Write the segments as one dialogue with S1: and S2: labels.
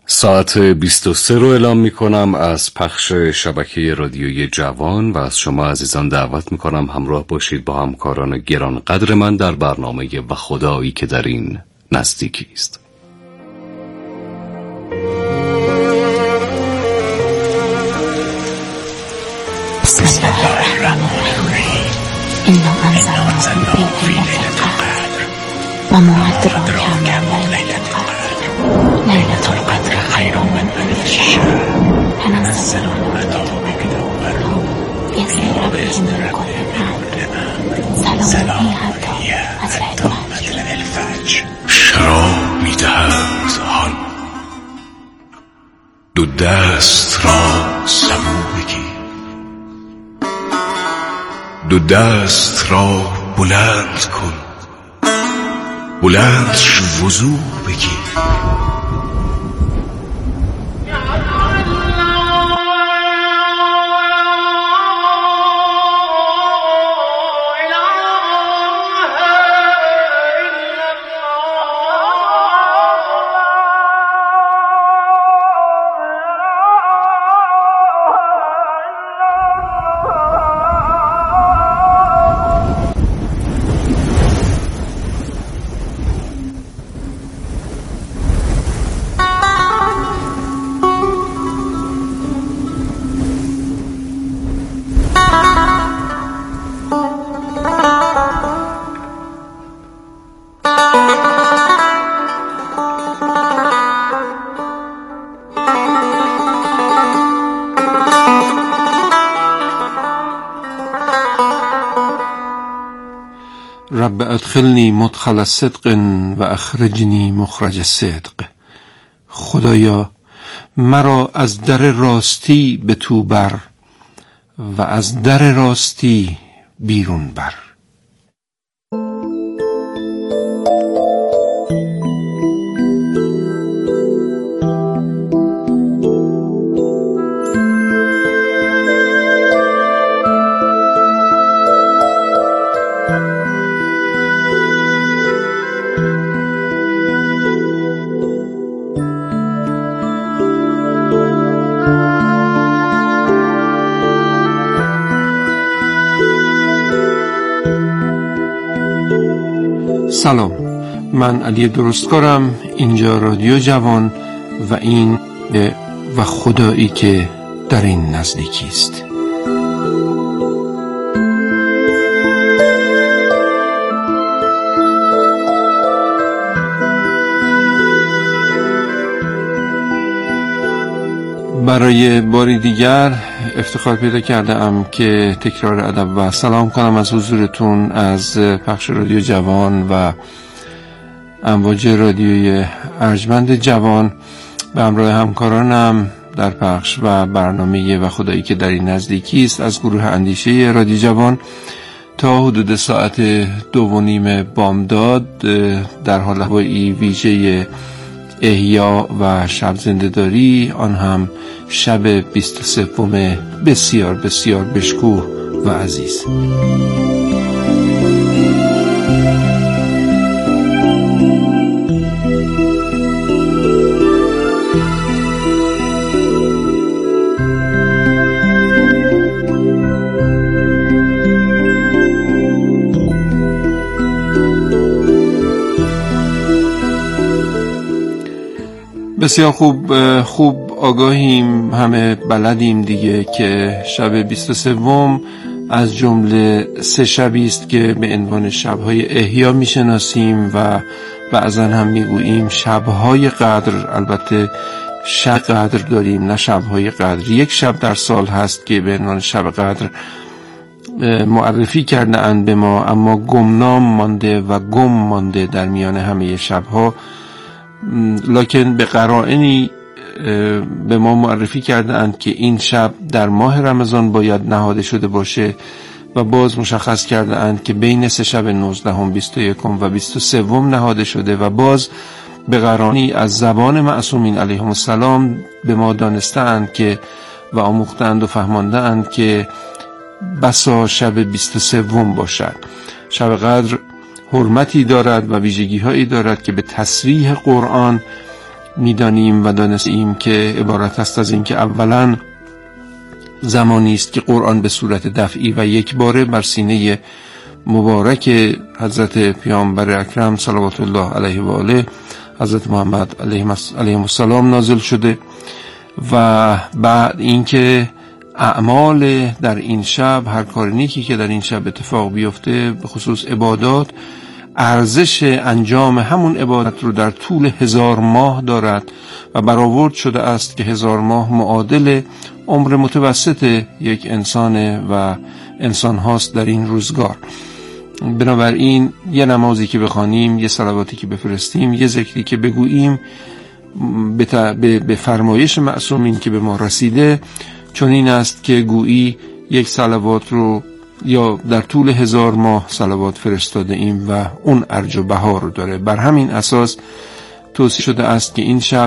S1: ساعت 23 رو اعلام می کنم از پخش شبکه رادیویی جوان و از شما عزیزان دعوت می کنم همراه باشید با همکاران گرانقدر من در برنامه و خدایی که در این نزدیکی است.
S2: بسم الله الرحمن الرحیم. انا انزلناه فی لیلة القدر و ما ادراک ما لیلة القدر. لیلة القدر خیر من الف شهر. تنزل الملائکة والروح بإذن ربهم من كل امر. سلام هی حتی مطلع الفجر.
S3: شراب می‌دهند آن دو دست را سبو بگیر، دو دست را بلند کن، بلندش وضو بگیر.
S4: رب ادخلنی مدخل صدق و اخرجنی مخرج صدق. خدایا مرا از در راستی به تو بر و از در راستی بیرون بر. سلام، من علی درستکارم. اینجا رادیو جوان و این و خدایی که در این نزدیکی است. برای باری دیگر افتخار پیدا کردم که تکرار ادب و سلام کنم از حضورتون از پخش رادیو جوان و امواج رادیوی ارجمند جوان به همراه همکارانم در پخش و برنامه و خدایی که در این نزدیکی است از گروه اندیشه رادیو جوان تا حدود ساعت 2:30 بامداد در حال هوایی ویژه احیا و شب زنده‌داری، آن هم شب 23 بسیار بسیار بشکوه و عزیز. بسیار خوب آگاهیم، همه بلدیم دیگه که شب 23 از جمله 3 شبی است که به عنوان شب‌های احیا میشناسیم و بعضا هم میگوییم شب‌های قدر. البته شب قدر داریم نه شب‌های قدر. یک شب در سال هست که به عنوان شب قدر معرفی کرده اند به ما، اما گمنام مانده و گم مانده در میان همه شب‌ها، لکن به قرائنی به ما معرفی کرده اند که این شب در ماه رمضان باید نهاده شده باشه و باز مشخص کرده اند که بین 3 شب 19، 21 و 23 نهاده شده و باز به قرائنی از زبان معصومین علیهم السلام به ما دانسته اند که و آموختند و فهمانده اند که بسا شب 23 باشد. شب قدر حرمتی دارد و ویژگی هایی دارد که به تصریح قرآن میدانیم و دانستیم که عبارت است از این که اولا زمانی است که قرآن به صورت دفعی و یک باره بر سینه مبارک حضرت پیامبر اکرم صلوات الله علیه و آله حضرت محمد علیه السلام نازل شده و بعد اینکه اعمال در این شب، هر کار نیکی که در این شب اتفاق بیفته، به خصوص عبادات، ارزش انجام همون عبادت رو در طول 1000 ماه دارد و برآورد شده است که 1000 ماه معادل عمر متوسط یک انسانه و انسان هاست در این روزگار. بنابراین یه نمازی که بخوانیم، یه صلواتی که بفرستیم، یه ذکری که بگوییم به فرمایش معصومین که به ما رسیده، چون این است که گویی یک صلوات رو یا در طول 1000 ماه صلوات فرستاده ایم و اون ارج و بها رو داره. بر همین اساس توصیه شده است که این شب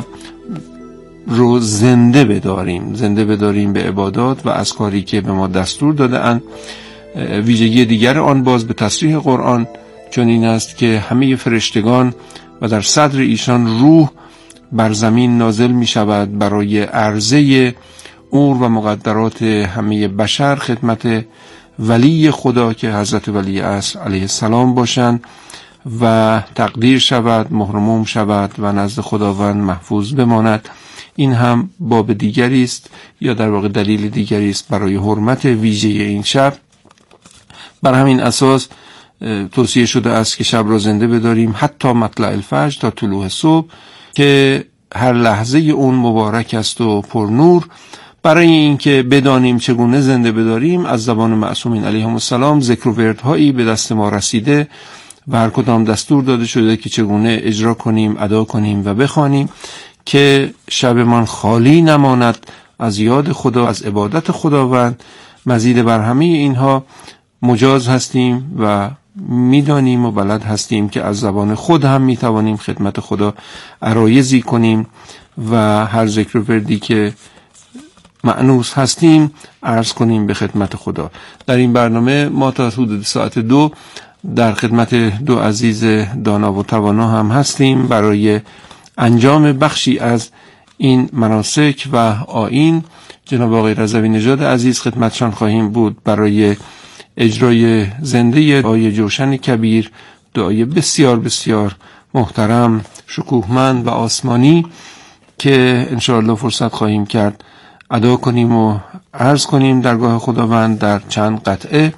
S4: رو زنده بداریم به عبادات و از کاری که به ما دستور داده اند. ویژگی دیگر آن باز به تصریح قرآن چون این است که همه فرشتگان و در صدر ایشان روح بر زمین نازل می شود برای عرضه امور و مقدرات همه بشر خدمت ولی خدا که حضرت ولی عصر علیه السلام باشند و تقدیر شود، مهرموم شود و نزد خداوند محفوظ بماند. این هم باب دیگری است یا در واقع دلیل دیگری است برای حرمت ویژه این شب. بر همین اساس توصیه شده است که شب را زنده بداریم حتی مطلع الفجر، تا طلوع صبح، که هر لحظه اون مبارک است و پر نور. برای اینکه بدانیم چگونه زنده بداریم، از زبان معصومین علیهم السلام ذکر و وردهایی به دست ما رسیده و هر کدام دستور داده شده که چگونه اجرا کنیم، ادا کنیم و بخوانیم که شبمان خالی نماند از یاد خدا، از عبادت خداوند. مزید بر همه اینها مجاز هستیم و میدانیم و بلد هستیم که از زبان خود هم میتوانیم خدمت خدا عرایضی کنیم و هر ذکر و وردی که مأنوس هستیم عرض کنیم به خدمت خدا. در این برنامه ما تا حدود ساعت 2 در خدمت دو عزیز دانا و توانا هم هستیم برای انجام بخشی از این مناسک و آیین. جناب آقای رضوی نژاد عزیز خدمتشان خواهیم بود برای اجرای زنده دعای جوشن کبیر، دعای بسیار بسیار محترم، شکوهمند و آسمانی که انشاءالله فرصت خواهیم کرد ادا کنیم و عرض کنیم درگاه خداوند در چند قطعه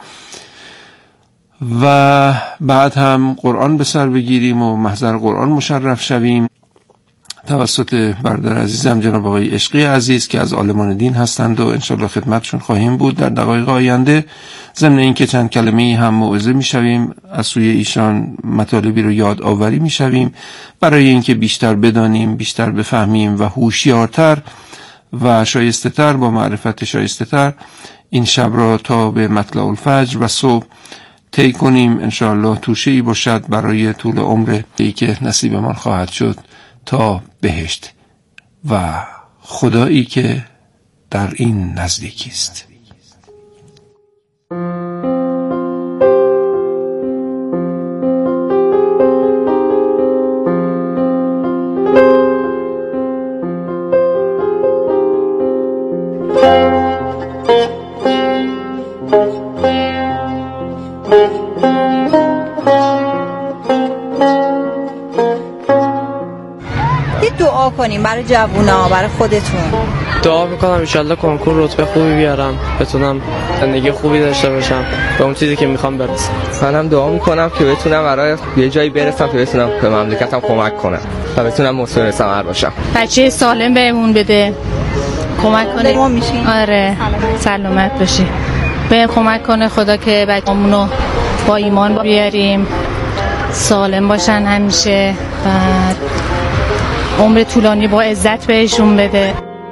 S4: و بعد هم قرآن به سر بگیریم و محضر قرآن مشرف شویم توسط برادر عزیزم جناب آقای عشقی عزیز که از عالمان دین هستند و انشاءالله خدمتشون خواهیم بود در دقایق آینده. ضمن اینکه چند کلمه‌ای هم موعظه میشویم از سوی ایشان، مطالبی رو یاد آوری میشویم برای اینکه بیشتر بدانیم، بیشتر بفهمیم و هوشیارتر و شایسته‌تر با معرفت شایسته‌تر این شب را تا به مطلع الفجر و صبح طی کنیم. انشاءالله توشه‌ای باشد برای طول عمری که نصیبمان خواهد شد تا بهشت و خدایی که در این نزدیکی است.
S5: دعا کنیم برای جوونا، برای خودتون.
S6: دعا میکنم انشالله کنکور رتبه خوبی بیارم، بتونم زندگی خوبی داشته باشم، به اون چیزی که میخوام برسم.
S7: منم دعا میکنم که بتونم برای یه جایی برسم که بتونم به مملکتم کمک کنم و بتونم مسئول ثمر باشم.
S8: بچه سالم بهمون بده، کمک کنه
S5: ما میشیم.
S8: آره سلامت باشی، به کمک کنه خدا که بچه‌مونو با ایمان بیاریم، سالم باشن همیشه و عمر طولانی با عزت بهشون بده.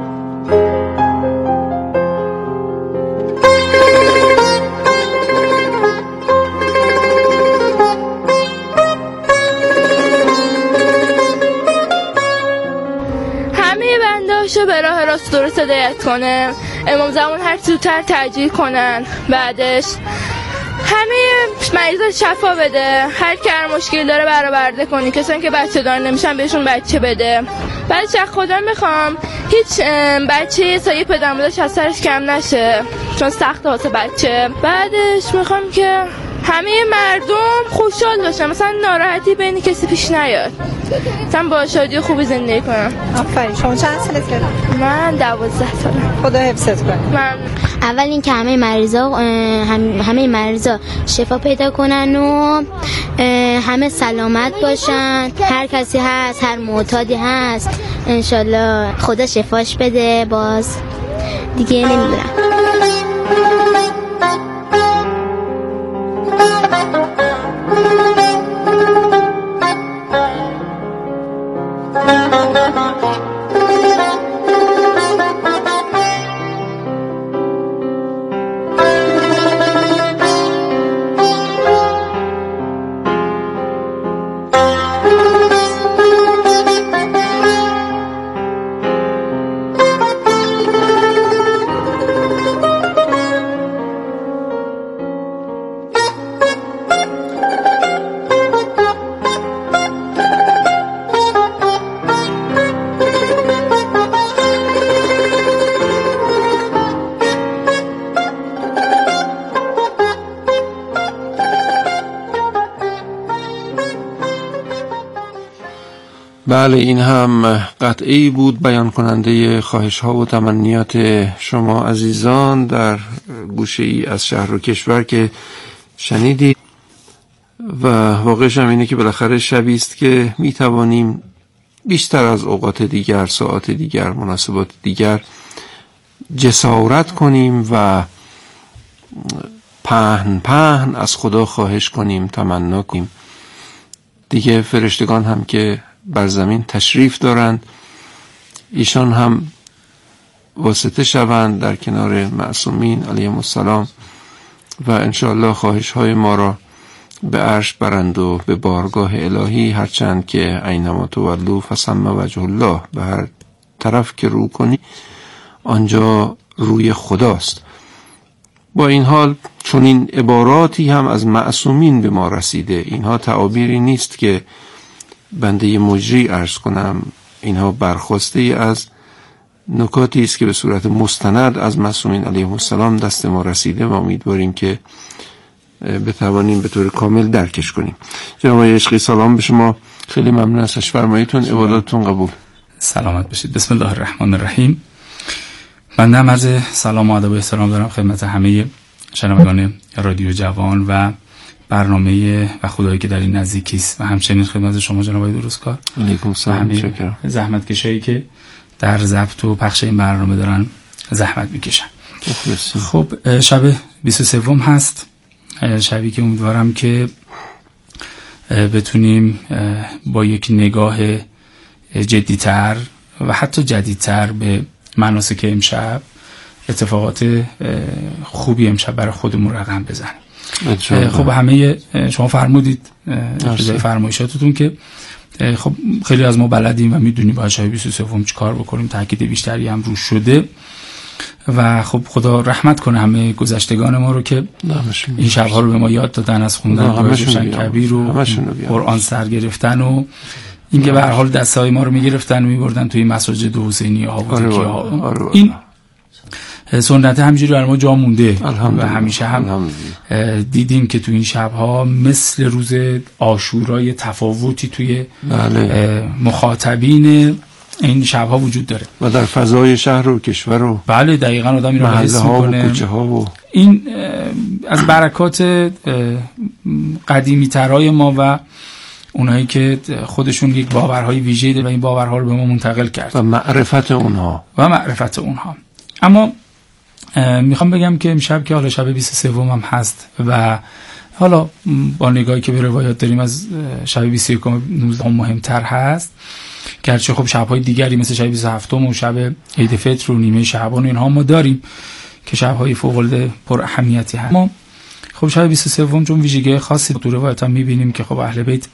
S9: همه بندهاشو به راه راست درست هدایت کنه، امام زمان هر زودتر تعجیل کنن، بعدش همه مریضا شفا بده، هر کی هر مشکلی داره برآورده کنی، کسایی که بچه دار نمیشن بهشون بچه بده. بعد چه خدا میخوام هیچ بچه سایه پدر مادرش از سرش کم نشه، چون سخته واسه بچه. بعدش میخوام که همه مردم خوشحال باشن، مثلا ناراحتی بین کسی پیش نیاد، مثلا با شادی خوبی زندگی کنم.
S5: آفرین. شما چند سالته؟
S9: من 12 سالم.
S5: خدا حفظت کنه.
S9: من
S2: اول این که همه مریضا شفا پیدا کنن و همه سلامت باشن، هر کسی هست، هر معتادی هست انشالله خدا شفاش بده. باز دیگه نمیدونم.
S4: بله، این هم قطعی بود بیان کننده خواهش ها و تمنیات شما عزیزان در گوشه ای از شهر و کشور که شنیدید. و واقعش هم اینه که بالاخره شبی است که می توانیم بیشتر از اوقات دیگر، ساعات دیگر، مناسبات دیگر جسارت کنیم و پهن از خدا خواهش کنیم، تمنا کنیم. دیگه فرشتگان هم که بر زمین تشریف دارند، ایشان هم واسطه شوند در کنار معصومین علیهم السلام و انشاءالله خواهش های ما را به عرش برند و به بارگاه الهی، هرچند که اینما تولوا فثم وجه الله، به هر طرف که رو کنی آنجا روی خداست. با این حال چون این عباراتی هم از معصومین به ما رسیده، اینها تعابیری نیست که بنده مجری عرض کنم، اینها برخواسته از نکاتی است که به صورت مستند از معصومین علیهم السلام دست ما رسیده و امیدواریم که بتوانیم به طور کامل درکش کنیم. جناب عشقی سلام به شما، خیلی ممنون از فرماییتون، عباداتتون قبول.
S10: سلامت باشید. بسم الله الرحمن الرحیم. بنده هم عرض سلام و ادب و احترام دارم خدمت همه شنوندگان رادیو جوان و برنامه و خدایی که در این نزدیکی است و همچنین خدمت شما جناب درستکار.
S4: علیکم السلام. متشکرم.
S10: زحمت کشایی که در ضبط و پخش این برنامه دارن زحمت میکشن. خب شب 23 هست، شبی که امیدوارم که بتونیم با یک نگاه جدی‌تر و حتی جدیدتر به مناسک امشب، اتفاقات خوبی امشب برای خودمون رقم بزنیم. خب همه شما فرمودید جزای فرمایشاتتون که خب خیلی از ما بلدیم و میدونیم باید شب 23 چی کار بکنیم، تاکید بیشتری هم روش شده و خب خدا رحمت کنه همه گذشتگان ما رو که این شبها رو به ما یاد دادن، از خوندن روشن کبیر و قرآن سر گرفتن و اینکه به هر حال دستای ما رو میگرفتن و میبردن توی مساجد حسینی ها و تکیه ها. این سنت همینجوری برای ما جا مونده و همیشه هم دیدیم که توی این شبها مثل روز عاشورای تفاوتی توی مخاطبین این شبها وجود داره
S4: و در فضای شهر و کشور و
S10: بله دقیقاً آدم این رو حس میکنه. این از برکات قدیمی ترای ما و اونایی که خودشون یک باورهای ویژه‌ای دارن و این باورها رو به ما منتقل کرد
S4: و معرفت اونها.
S10: اما میخوام بگم که امشب که حالا شب 23 هم هست و حالا با نگاهی که به روایات داریم از شب 21 19 مهمتر هست، گرچه خب شب‌های دیگری مثل شب 27 و شب عید فطر و نیمه شعبان و اینها ما داریم که شب‌های فوق‌العاده پر اهمیتی هست، اما خب شب 23 چون ویژگی خاصی تو روایات هم می‌بینیم که خب اهل بیت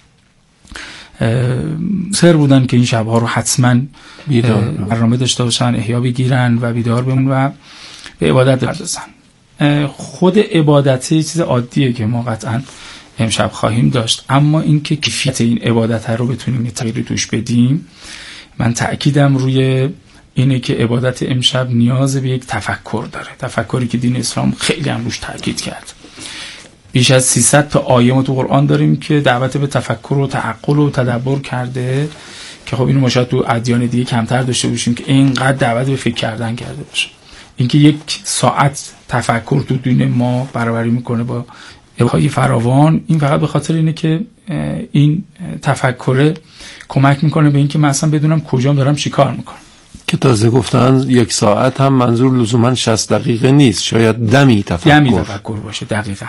S10: سر بودن که این شب‌ها رو حتما برنامه داشته باشن، احیا بگیرن و بیدار بمون و به عبادت بپردازن. خود عبادت یه چیز عادیه که ما قطعا امشب خواهیم داشت، اما اینکه کیفیت این عبادت رو بتونیم تغییر توش بدیم، من تأکیدم روی اینه که عبادت امشب نیاز به یک تفکر داره، تفکری که دین اسلام خیلی هم روش تاکید کرد. بیش از 300 تا آیه ما تو قرآن داریم که دعوت به تفکر و تعقل و تدبر کرده که خب اینو ما شاید تو ادیان دیگه کمتر داشته باشیم که اینقدر دعوت به فکر کردن کرده باشه. اینکه یک ساعت تفکر تو دین ما برابری میکنه با های فراوان، این فقط به خاطر اینه که این تفکر کمک میکنه به اینکه من اصلا بدونم کجام دارم چیکار میکنم.
S4: که تازه گفتن 1 ساعت هم منظور لزوما 60 دقیقه نیست، شاید دمی تفکر
S10: باشه. دقیقاً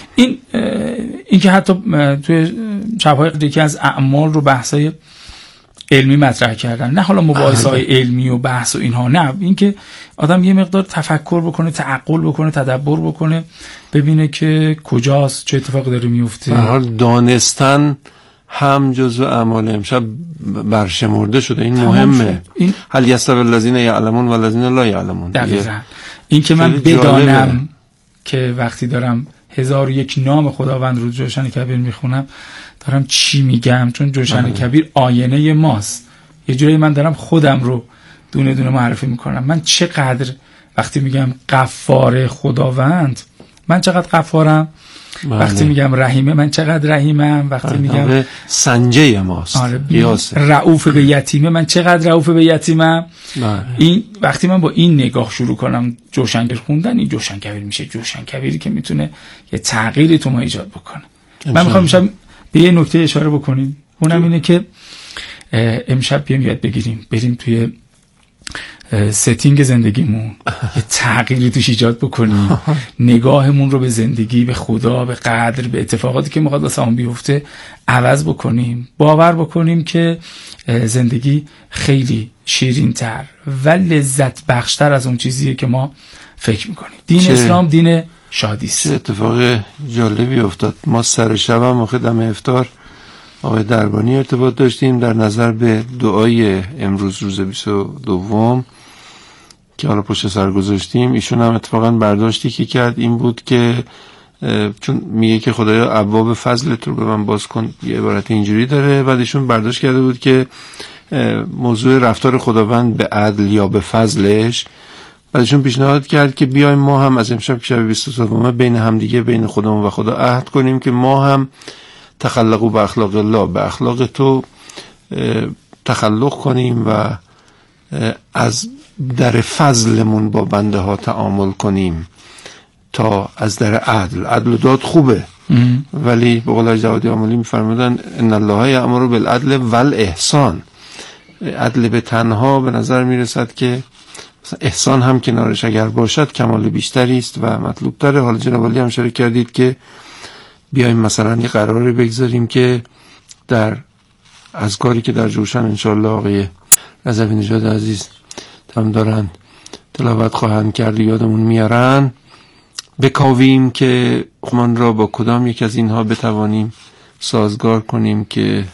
S10: این که حتی توی شب‌های یکی از اعمال رو بحثای علمی مطرح کردن، نه حالا مباحثه‌های علمی و بحث و اینها، نه، این که آدم یه مقدار تفکر بکنه، تعقل بکنه، تدبر بکنه، ببینه که کجاست، چه اتفاقی داره میفته.
S4: به هر حال دانستن هم جزو اعمال امشب برشمرده شده. این مهمه. هل یستوی الذین یعلمون و الذین لا یعلمون.
S10: دقیقاً این که من بدانم که وقتی دارم 1001 نام خداوند رو جوشن کبیر میخونم دارم چی میگم، چون جوشن کبیر آینه ماست. یه جوری من دارم خودم رو دونه دونه معرفی میکنم. من چقدر وقتی میگم غفار خداوند، من چقدر غفارم. وقتی میگم رحیمه، من چقدر رحیمم. وقتی میگم
S4: سنجه ماست،
S10: رؤوف به یتیمه، من چقدر رؤوف به یتیمم. این وقتی من با این نگاه شروع کنم جوشنگر خوندن، این جوشن کبیر میشه جوشن کبیری که میتونه یه تغییری تو ما ایجاد بکنه. من میخوام امشب به یه نکته اشاره بکنیم، اونم اینه که امشب بیام یاد بگیریم، بریم توی ستینگ زندگیمون یه تغییری توش ایجاد بکنیم، نگاهمون رو به زندگی، به خدا، به قدر، به اتفاقاتی که میخواد واسه همون بیفته عوض بکنیم. باور بکنیم که زندگی خیلی شیرین‌تر و لذت بخشتر از اون چیزیه که ما فکر میکنیم. دین اسلام دین شادی است.
S4: چه اتفاق جالبی افتاد. ما سر شبم موقع دم افطار آقای دربانی ارتباط داشتیم در نظر به دعای امروز روز 22 که حالا پشت سر گذاشتیم. ایشون هم اتفاقا برداشتی که کرد این بود که چون میگه که خدایا ابواب فضلت رو به من باز کن، یه عبارت اینجوری داره. بعد ایشون برداشت کرده بود که موضوع رفتار خداوند به عدل یا به فضلش. بعدشون پیشنهاد کرد که بیایم ما هم از امشب که شب 23 بین همدیگه، بین خودمون و خدا عهد کنیم که ما هم تخلقوا به اخلاق الله، به اخلاق تو تخلق کنیم و از در فضلمون با بنده ها تعامل کنیم تا از در عدل و داد خوبه، ولی به قول جوادی آملی میفرمودن ان الله یأمر بالعدل والاحسان. عدل به تنها به نظر میرسد که احسان هم کنارش اگر باشد کمال بیشتری است و مطلوب تره. حالا جناب علی هم اشاره کردید که بیایم مثلا یه قراری بگذاریم که در اذکاری که در جوشن انشالله آقای رضوی نژاد عزیز هم دارن تلاوت خواهند کرد یادمون میارن، بکاویم که من را با کدام یک از اینها بتوانیم سازگار کنیم که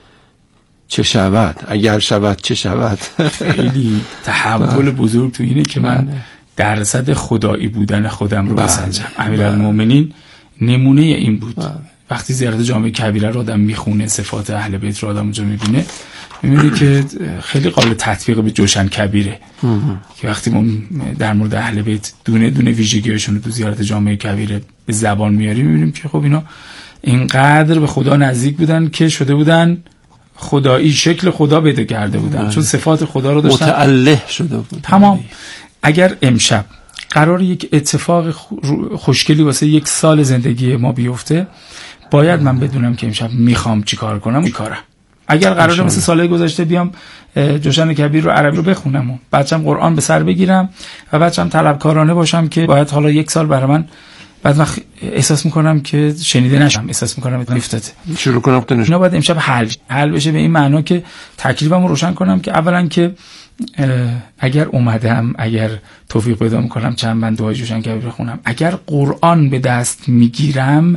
S4: چه شود، اگر شود چه شود.
S10: خیلی تحول بزرگ تو اینه که من درصد خدایی بودن خودم رو بسنجم. امیرالمومنین نمونه این بود. وقتی زیارت جامع کبیره رو آدم میخونه، صفات اهل بیت رو آدم اونجا میبینه، میبینه که خیلی قابل تطبیق به جوشن کبیره. که وقتی ما در مورد اهل بیت دونه دونه ویژگی‌هاشون رو تو زیارت جامع کبیره به زبان میاریم، میبینیم که خب اینا اینقدر به خدا نزدیک بودن که شده بودن خدایی، شکل خدا پیدا کرده بودن، چون صفات خدا رو داشتن،
S4: متعله شده بود.
S10: تمام. اگر امشب قرار یک اتفاق خوشگلی واسه 1 سال زندگی ما بیفته، باید من بدونم که امشب میخوام چی کار کنم و کارم. اگر قراره مثل سالهای گذشته بیام جوشن کبیر رو عربی رو بخونم و بچم قرآن به سر بگیرم و بچم طلبکارانه باشم که باید حالا 1 سال برای من، بعد من احساس میکنم که شنیده نشم، احساس میکنم افتاده،
S4: شروع کنم تنش.
S10: باید امشب حل بشه به این معنا که تکلیفم رو روشن کنم که اولا که اگر اومدم، اگر توفیق پیدا میکنم چند بند دعای جوشن کبیر بخونم، اگر قرآن به دست میگیرم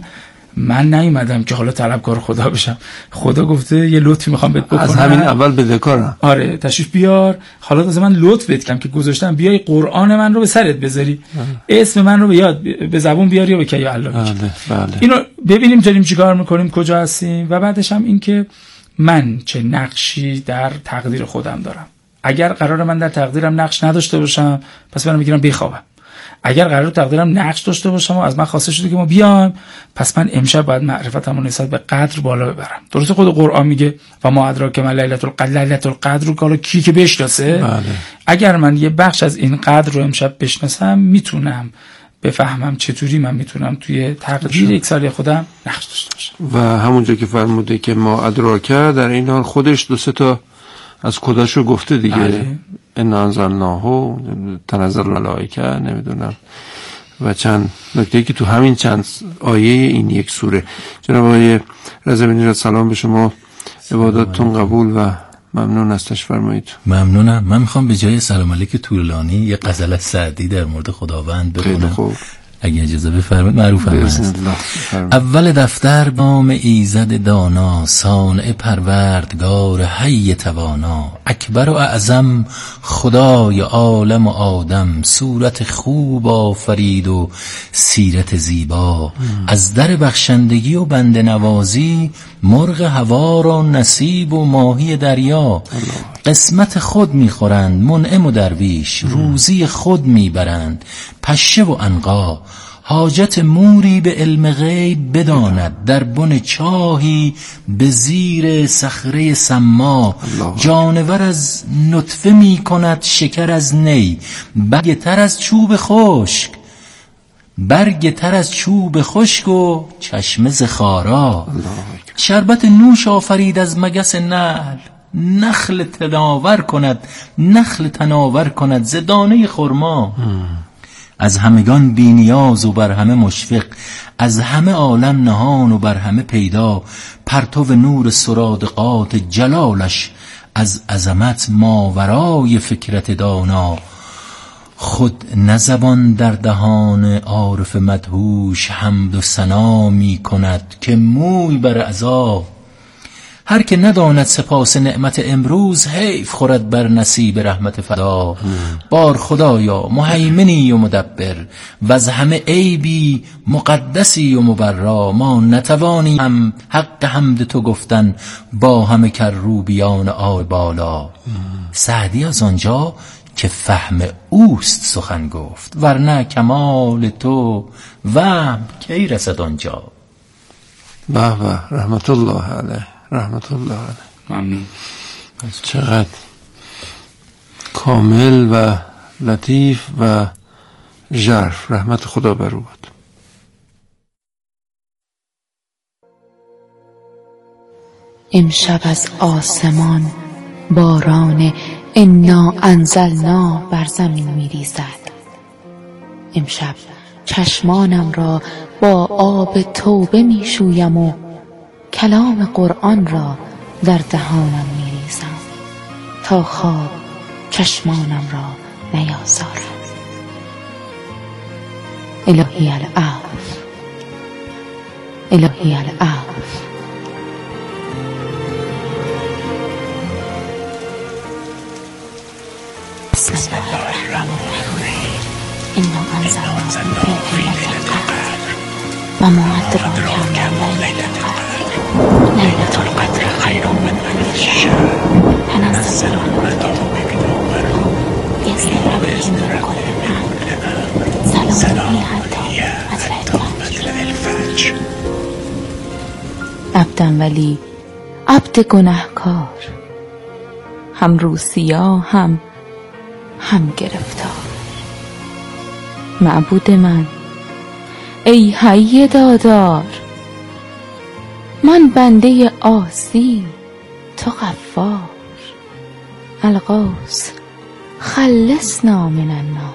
S10: من نیومدم که حالا طلبکار خدا بشم. خدا گفته یه لطفی میخوام بهت بکنم،
S4: از همین اول بدهکارم.
S10: آره تشریف بیار، حالا تازه من لطف بهت کردم که گذاشتم بیای قرآن من رو به سرت بذاری، اسم من رو به یاد به زبون بیاری و به کی الله بگی.
S4: بله.
S10: اینو ببینیم داریم چیکار میکنیم، کجا هستیم، و بعدش هم این که من چه نقشی در تقدیر خودم دارم. اگر قرار من در تقدیرم نقش نداشته باشم، پس برام میگیرم بخوابم. اگر قرار تقدیرم نقش داشته باشم و از من خواسته شده که ما بیایم، پس من امشب باید معرفتمو نسبت به قدر بالا ببرم. درسته خود قرآن میگه و ما ادراک ما لیلة القدر، لیلة القدر رو حالا کی که بشناسه.
S4: بله.
S10: اگر من یه بخش از این قدر رو امشب بشناسم، میتونم بفهمم چطوری من میتونم توی تقدیر یک سالی خودم نقش داشته باشم. و
S4: همونجا که فرموده که ما ادراک، در این حال خودش دو سه تا از کداشو گفته دیگه. ان انزلناه، تنزل الملائکه، نمیدونم و چند نکته که تو همین چند آیه این یک سوره. جناب آقای رضوانی، سلام به شما، عباداتتون قبول و ممنون از تشریف فرمایید.
S11: ممنونم. من میخوام به جای سلام علیک طولانی یه غزل سعدی در مورد خداوند بخونم.
S4: خوب.
S11: اگه اجازه بفرمایید. معروف هم هست. اول دفتر بام ایزد دانا، صانع پروردگار حی توانا، اکبر و اعظم خدای عالم و آدم، صورت خوب آفرید و سیرت زیبا، از در بخشندگی و بنده نوازی، مرغ هوا را نصیب و ماهی دریا، قسمت خود میخورند منعم و درویش، روزی خود میبرند پشه و عنقا، حاجت موری به علم غیب بداند، در بن چاهی به زیر صخره سما، جانور از نطفه می کند شکر از نی، برگ تر از چوب خشک و چشمه ز خارا، شربت نوش آفرید از مگس نحل، نخل تناور کند ز دانه خرما، از همگان بی نیاز و بر همه مشفق، از همه عالم نهان و بر همه پیدا، پرتو نور سرادقات جلالش، از عظمت ماورای فکرت دانا، خود نزبان در دهان عارف مدهوش، حمد و ثنا می کند که موی بر عذاب، هر که نداند سپاس نعمت امروز، حیف خورد بر نصیب رحمت فردا. بار خدایا مهیمنی و مدبر، و از همه عیبی مقدسی و مبرا، ما نتوانیم حق حمد تو گفتن با همه کروبیان آل بالا. سعدی از آنجا که فهم اوست سخن گفت، ورنه کمال تو وهم کی رسد آنجا.
S4: به به، رحمت الله علیه، رحمت الله علیه.
S10: ممنون.
S4: چقدر کامل و لطیف و ژرف. رحمت خدا بر او باد.
S12: امشب از آسمان باران انا انزلنا بر زمین میریزد. امشب چشمانم را با آب توبه میشویم و کلام قرآن را در دهانم میریزم تا خواب چشمانم را نیازارد. الهی العفو، الهی العفو. بسم الله الرحمن الرحیم. انا انزلناه فی لیلة القدر و ما ادراک ما لیلة القدر. لیلة القدر خیر من الف شهر. تنزل الملائکة بإذن ربهم من كل أمر. سلام هی حتی مطلع الفجر. عبدم ولی عبد گناهکار، هم روسیا هم گرفتار. معبود من ای حی دادار، من بنده عاصی تو غفار. الغوث خلصنا من النار.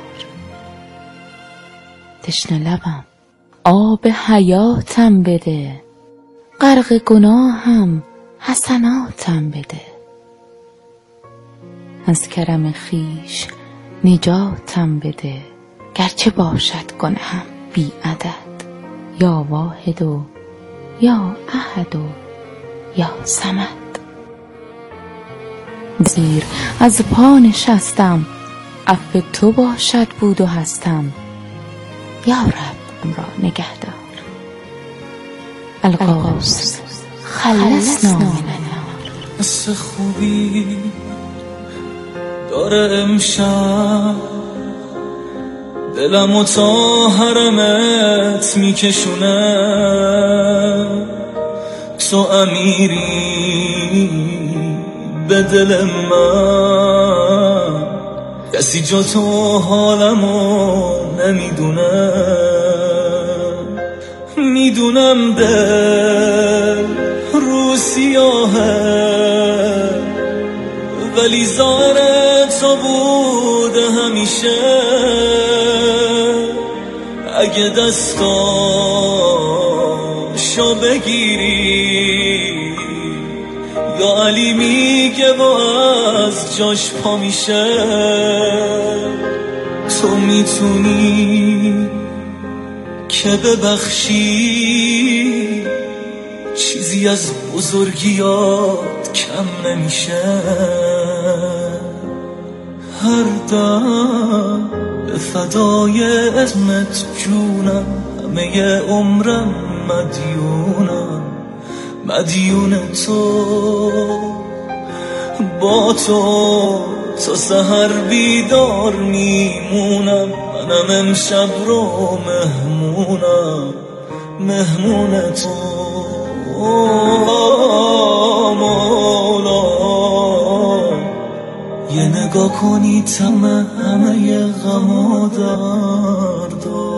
S12: تشنه لبم آب حیاتم بده، غرق گناهم حسناتم بده. از کرم خیش نجاتم بده، گرچه باشد گناهم بی عدد. یا واحد و یا احد و یا صمد. زیر از پا نشستم، عفو تو باشد بود و هستم. یا رب را نگهدار. الغوث خلصنا من النار.
S13: حس خوبی داره امشب، دلمو تا حرمت میکشونه. تو امیری به دل من، کسی جا تو حالمو نمیدونه. میدونم دل رو سیاهه، ولی ظاهر تو بوده همیشه. اگه دستاشو بگیری، یا علی میگه با از جاش پا میشه. تو میتونی که ببخشی، چیزی از بزرگیات کم نمیشه. هر دم به فدای اسمت جونم، همه عمرم مدیون تو. با تو تا سحر بیدار میمونم، منم امشب رو مهمون تو. مولا یه نگاه کنی همه غم دردا.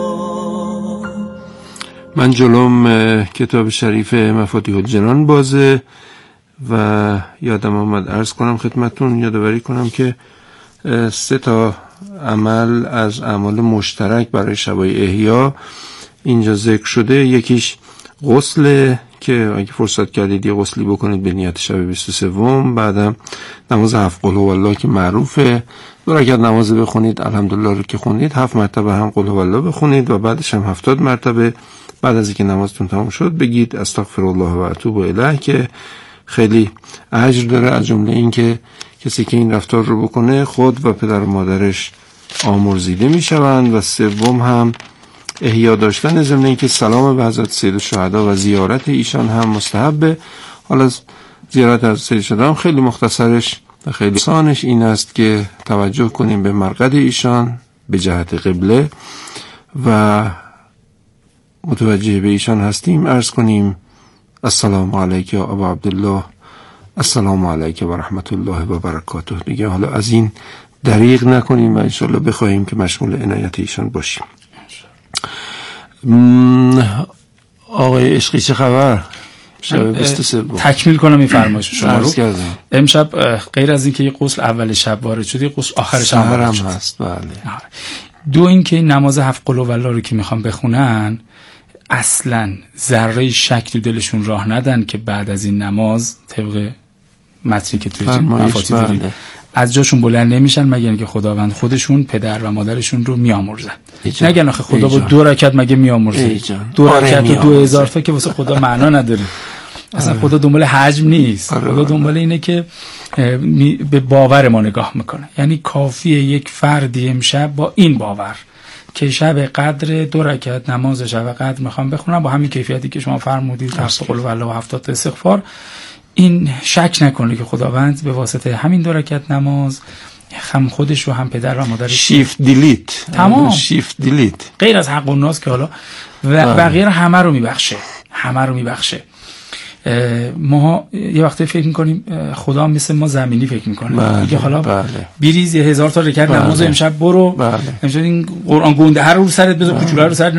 S4: من جلوم کتاب شریف مفاتیح الجنان بازه و یادم آمد عرض کنم خدمتون، یادآوری کنم که 3 عمل از اعمال مشترک برای شبای احیا اینجا ذکر شده. یکیش غسل که اگه فرصت کردید یه غسلی بکنید به نیت شب 23. بعدم نماز 7 قل هوالله که معروفه، 2 رکعت نماز بخونید الحمدلله رو که خوندید، 7 مرتبه هم قل هوالله بخونید و بعدش هم 70 مرتبه بعد از اینکه نمازتون تمام شد بگید استغفرالله و اتوب الیه که خیلی اجر داره. از جمله این که کسی که این رفتار رو بکنه خود و پدر و مادرش آمرزیده میشوند. و 3 هم احیا داشتن، ضمن اینکه سلام به حضرت سید الشهدا و زیارت ایشان هم مستحبه. حالا زیارت از سید الشهدا هم خیلی مختصرش و خیلی آسانش این است که توجه کنیم به مرقد ایشان به جهت قبله و متوجه به ایشان هستیم عرض کنیم السلام علیک یا ابا عبدالله، السلام علیک و رحمت الله و برکاته. دیگه حالا از این دریغ نکنیم و انشالله بخواهیم که مشمول عنایت ایشان باشیم. آقای عشقی چه خبر؟ شب 23
S10: تکمیل کنم این فرمایش شما رو. امشب غیر از اینکه یه غسل اول شب وارد شد، یه غسل آخر شب هم
S4: هست. بله.
S10: 2 اینکه نماز 7 قل هوالله رو که میخوام بخونن اصلا ذره شک تو دلشون راه ندن که بعد از این نماز طبق متنی که توی مفاتیح داریم از جاشون بلند نمیشن مگر اینکه خداوند خودشون پدر و مادرشون رو میامرزن. نگن آخه خدا با 2 رکعت مگه میامرزه؟ 2 رکعت و 2000 تا که واسه خدا معنا نداره. اصلا خدا دنبال حجم نیست. خدا دنبال اینه که به باور ما نگاه میکنه. یعنی کافیه یک فردی امشب با این باور که شب قدر 2 رکعت نماز شب قدر میخوام بخونم با همین کیفیتی که شما فرمودید، 7 قل هوالله و 70 استغفار، این شک نکنه که خداوند به واسطه همین 2 رکعت نماز هم خودش رو هم پدر و مادرش
S4: شیفت دیلیت
S10: تمام
S4: شیفت دیلیت
S10: غیر از حق الناس که حالا و بقیه رو همه رو میبخشه. ما یه وقتی فکر میکنیم خدا مثل ما زمینی فکر میکنه. دیگه حالا بریز 1000 تا رکعت نماز امشب برو، امشب این قرآن گونده هر رو سرت بذار، کوچولو رو سرت